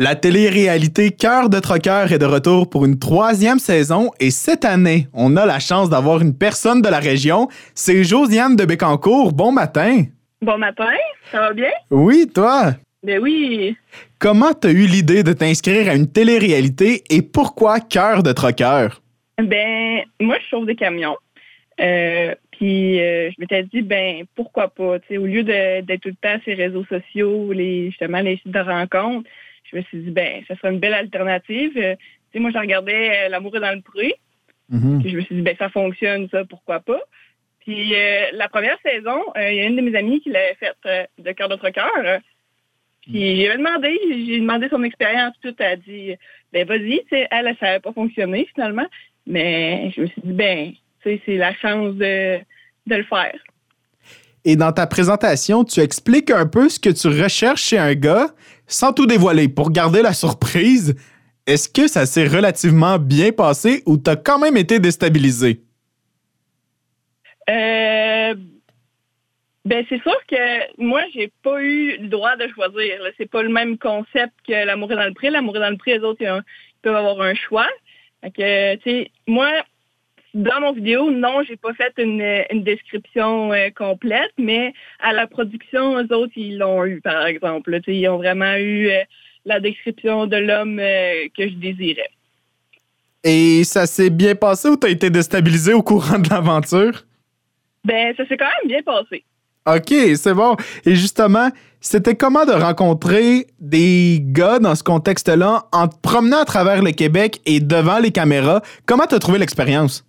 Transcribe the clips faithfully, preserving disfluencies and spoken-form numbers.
La télé-réalité Cœur de Troqueur est de retour pour une troisième saison et cette année, on a la chance d'avoir une personne de la région. C'est Josiane de Bécancour. Bon matin. Bon matin, ça va bien? Oui, toi? Ben oui. Comment t'as eu l'idée de t'inscrire à une télé-réalité et pourquoi Cœur de Troqueur? Ben, moi, je chauffe des camions. Euh, puis euh, je m'étais dit, ben, pourquoi pas? Tu sais, au lieu de, d'être tout le temps sur les réseaux sociaux, les, justement, les sites de rencontres, je me suis dit, ben, ça serait une belle alternative. Euh, tu sais, moi, je regardais euh, L'amour est dans le pré. Mm-hmm. Puis je me suis dit, ben, ça fonctionne, ça, pourquoi pas? Puis euh, la première saison, euh, il y a une de mes amies qui l'avait faite euh, de Cœur de Troqueur. Euh, puis j'ai demandé, j'ai demandé son expérience, tout. Elle a dit, ben, vas-y, tu sais, elle, ça n'avait pas fonctionné, finalement. Mais je me suis dit, ben, tu sais, c'est la chance de, de le faire. Et dans ta présentation, tu expliques un peu ce que tu recherches chez un gars, sans tout dévoiler, pour garder la surprise. Est-ce que ça s'est relativement bien passé ou t'as quand même été déstabilisé? Euh, ben, c'est sûr que moi, j'ai pas eu le droit de choisir. Là. C'est pas le même concept que L'amour est dans le pré. L'amour est dans le pré, les autres, ils, ont, ils peuvent avoir un choix. Fait que, tu sais, moi, dans mon vidéo, non, j'ai pas fait une, une description euh, complète, mais à la production, eux autres, ils l'ont eu, par exemple. Là, ils ont vraiment eu euh, la description de l'homme euh, que je désirais. Et ça s'est bien passé ou t'as été déstabilisé au courant de l'aventure? Ben, ça s'est quand même bien passé. OK, c'est bon. Et justement, c'était comment de rencontrer des gars dans ce contexte-là en te promenant à travers le Québec et devant les caméras? Comment t'as trouvé l'expérience?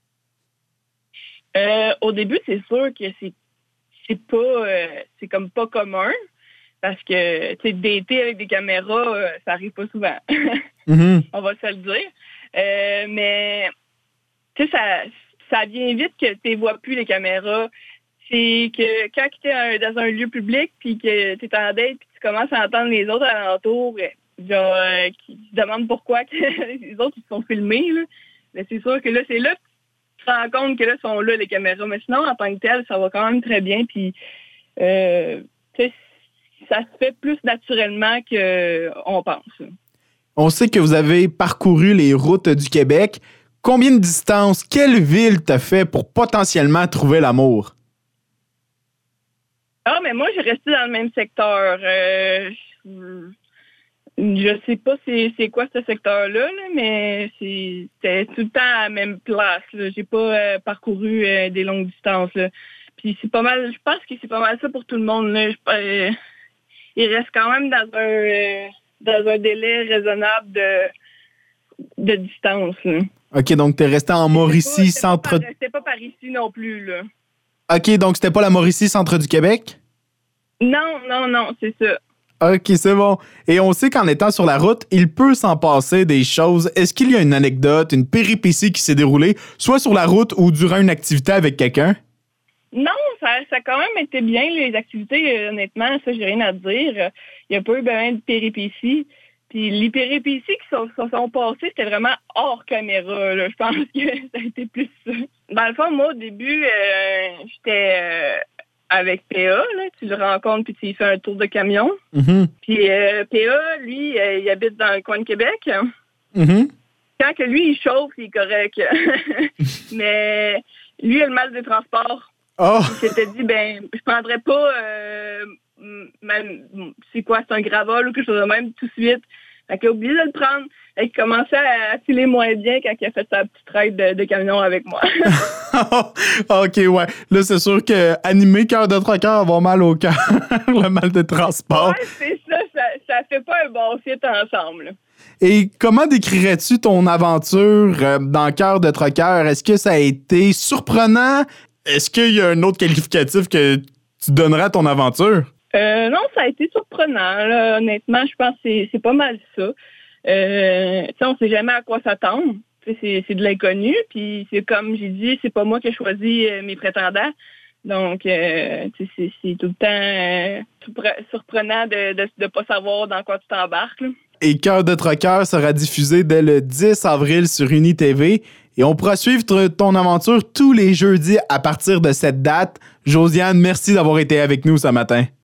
Euh, au début, c'est sûr que c'est c'est pas euh, c'est comme pas commun parce que tu sais dater avec des caméras, euh, ça arrive pas souvent. Mm-hmm. On va se le dire. Euh, mais tu sais ça ça vient vite que tu vois plus les caméras. C'est que quand tu es dans un lieu public puis que tu es en date puis tu commences à entendre les autres alentours genre euh, qui se demandent pourquoi que les autres ils se sont filmés là. Mais c'est sûr que là c'est là tu te rends compte que là, sont là les caméras. Mais sinon, en tant que tel, ça va quand même très bien. Puis, euh, tu sais, ça se fait plus naturellement qu'on pense. On sait que vous avez parcouru les routes du Québec. Combien de distance, quelle ville t'as fait pour potentiellement trouver l'amour? Ah, mais moi, j'ai resté dans le même secteur. Euh, Je sais pas c'est, c'est quoi ce secteur-là, là, mais c'est, c'était tout le temps à la même place. Là. J'ai pas euh, parcouru euh, des longues distances. Là. Puis c'est pas mal, je pense que c'est pas mal ça pour tout le monde. Là. Je, euh, il reste quand même dans un euh, dans un délai raisonnable de, de distance. Là. OK, donc t'es resté en Mauricie, c'était pas, centre... C'était pas, par, c'était pas par ici non plus, là. OK, donc c'était pas la Mauricie, centre du Québec? Non, non, non, c'est ça. OK, c'est bon. Et on sait qu'en étant sur la route, il peut s'en passer des choses. Est-ce qu'il y a une anecdote, une péripétie qui s'est déroulée, soit sur la route ou durant une activité avec quelqu'un? Non, ça, ça a quand même été bien, les activités, honnêtement, ça, j'ai rien à dire. Il n'y a pas eu bien de péripéties. Puis les péripéties qui se sont, sont, sont passées, c'était vraiment hors caméra, là. Je pense que ça a été plus ça. Dans le fond, moi, au début, euh, j'étais... Euh, avec P A, là, tu le rencontres puis tu lui fais un tour de camion. Mm-hmm. Puis euh, P A, lui, euh, il habite dans le coin de Québec. Mm-hmm. Quand que lui, il chauffe, il est correct. Mais lui, il a le mal des transports. Oh. Il s'était dit, ben, je prendrais pas, euh, même, c'est quoi, c'est un gravol ou quelque chose de même, tout de suite. Fait qu'il a oublié de le prendre. Et il commençait à filer moins bien quand il a fait sa petite ride de, de camion avec moi. OK, ouais. Là, c'est sûr que animer Cœur de Troqueur avoir mal au cœur, le mal de transport. Ouais, c'est ça, ça, ça fait pas un bon fit ensemble. Et comment décrirais-tu ton aventure euh, dans Cœur de Troqueur? Est-ce que ça a été surprenant? Est-ce qu'il y a un autre qualificatif que tu donnerais à ton aventure? Euh, non, ça a été surprenant. Là. Honnêtement, je pense que c'est, c'est pas mal ça. Euh, on sait jamais à quoi s'attendre. C'est, c'est de l'inconnu. Puis c'est comme j'ai dit, c'est pas moi qui ai choisi euh, mes prétendants. Donc, euh, c'est, c'est tout le temps euh, surprenant de ne pas savoir dans quoi tu t'embarques. Là. Et Cœur de Troqueur sera diffusé dès le dix avril sur Uni T V. Et on pourra suivre ton aventure tous les jeudis à partir de cette date. Josiane, merci d'avoir été avec nous ce matin.